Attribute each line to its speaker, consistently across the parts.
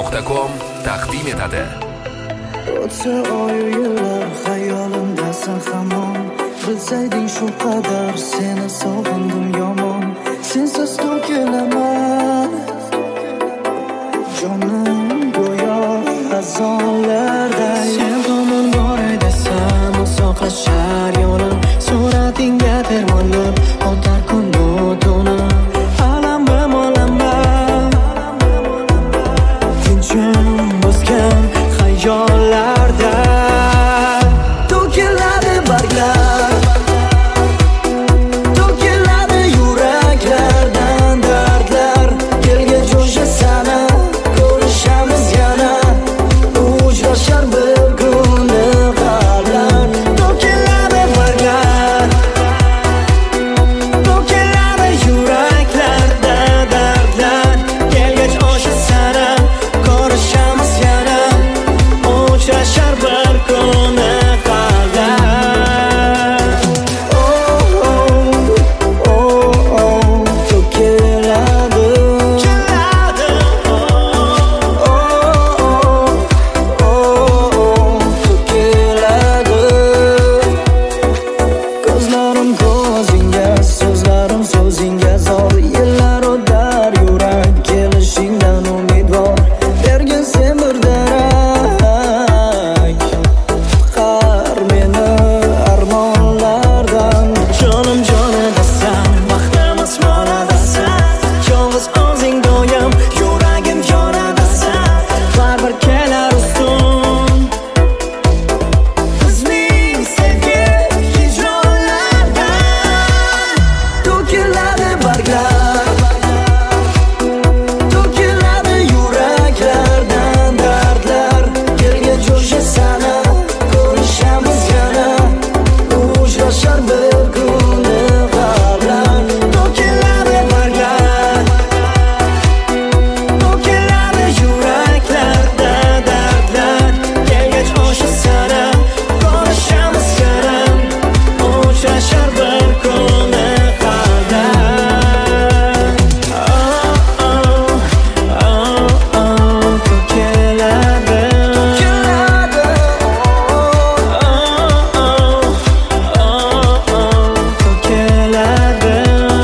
Speaker 1: Astrology.com taqdim etadi.
Speaker 2: O'tsa oyu yillar xayolimdasan hamon, bilsayding shu qadar seni sog'indim yomon. Sensiz to'kilaman jonim go'yo xazonlarday. Sen tomon boray desam uzoqlashar yo'lim, suratingga termilib o'tar kunu tuni. Alam bimolanma tinchim bosgan xayollarda to'kiladi barglar, to'kiladi yuraklardan dardlar. Kelgach o'sha sana ko'rishamiz yana, uchrashar bir kuni qalblar. To'kiladi barglar, to'kiladi yuraklarda dardlar. Kelgach o'sha sana ko'rishamiz yana, uchrashar bir kuni qalblar. To'kiladi, to'kiladi. Ko'zlarim ko'zingga, so'zlarim so'zingga zor. Yillar o'tar yurak kelishingdan umidvor. Bergin sen bir darak, qutqar meni armonlardan. Jonim jonidasan, baxtimiz monadasan. Yolg'iz o'zing doim yuragim yonadasan. Baribir kelar ustun bizning sevgi hijronlardan. To'kiladi barglar, to'kiladi yuraklardan dardlar. Kelgach o'sha sana ko'rishamiz yana, uchrashar bir kuni qalblar. To'kiladi barglar, to'kiladi yuraklarda dardlar. Kelgach o'sha sana ko'rishamiz yana, uchrashar bir kuni qalblar. To'kiladi, to'kiladi.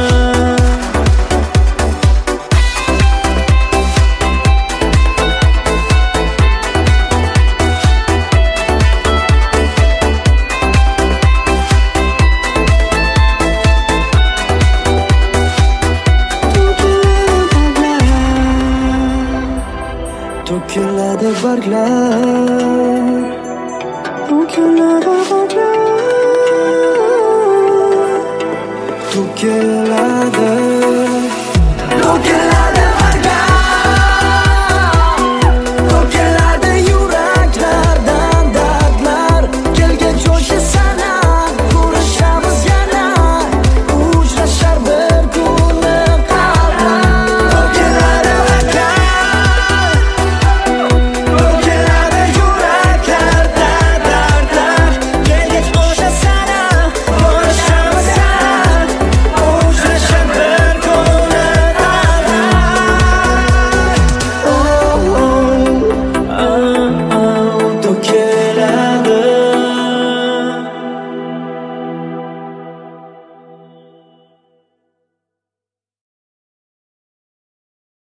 Speaker 2: To'kiladi barglar, to'kiladi barglar, to'kiladi, to'kiladi.